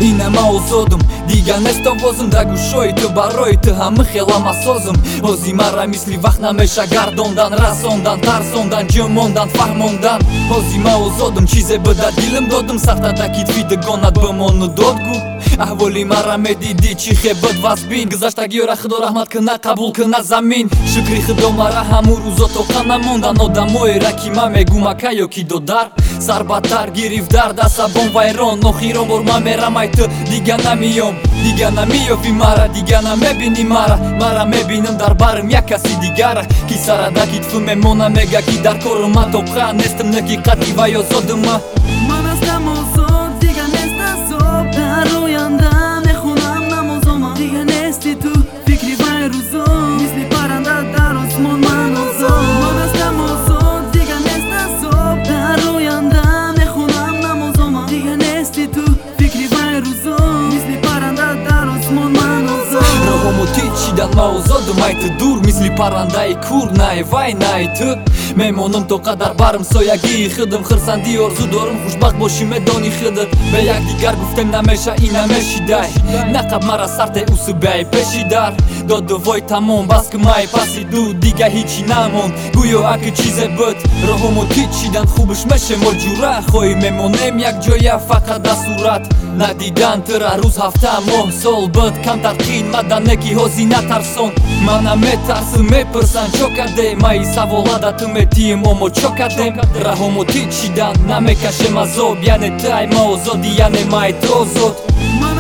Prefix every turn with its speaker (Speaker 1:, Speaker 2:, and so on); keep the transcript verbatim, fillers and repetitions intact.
Speaker 1: Ինեմ աուզոդում դիգանեստով ոզում դա գուշոյթը բարոյթը համը խելամաս ոզում ոզի մարա միսլի վախնա մեշա գարդոնդան ռասոնդան տարսոնդան ջմոնդան ֆահմոնդան ոզի մաուզոդում չիզե բդա դիլմ դոդում սախտատակիտ վիդը գոնատ բմոնը դոդգու Ահվոլի մարա մեդի դիչի խեբդ վասբին Գզաշտագի որա խդո ռահմատ կնա կաբուլ կնա զամին Շկրի խդո մարա համուր ուզոտո խանամոնդան Օդամո երակիմա մեգումակա յոքի դոդար Սարբատար գիրիվ դար դասա բոնվայրոն Նոխիրոն որ մամերա մայթը դիգանամիոմ Դիգանամիով իմարա դիգանա մեբինի մարա Մարա մեբինն դարբարım yakasi digara Kisara da gitfım emona mega gidar koruma toprağa Nestim negi kativayo zoduma
Speaker 2: Manastam olsun diga nestaso Dar uyandım ne khunam namozoma Diga nesti tu fikri vayruzom Misli paranda dar osmon man olsun Manastam olsun diga nestaso Dar uyandım ne khunam namozoma Diga nesti tu fikri vayruzom Misli paranda dar osmon man olsun
Speaker 1: Rohomu tiçidan mauzodum aytı dur Misli parandayı kur nay vay naytı Memonum to kadar barım soyagi xıdım Xırsan diyor zudorum Xuşbaq boşime doni xıdır Beyak digar guftem nameşa inameşi day Nakab mara sarte usu bey peşidar Dodu voy tamon baskı may pasi du Diga hiçi namon Guyo akı çize bıt Rohomu tiçidan xubuş meşe mocura Xoy memonem yak joya fakada surat Nadidan tıra ruz hafta moh sol bıt Kam tarqin madaneki hozina tarson Mana me tarsı me pırsan çokade Mai savolada tme Tiem omo čokadem Rahomo tičidan Name kaše mazob Jane taj maozod I jane maj trozod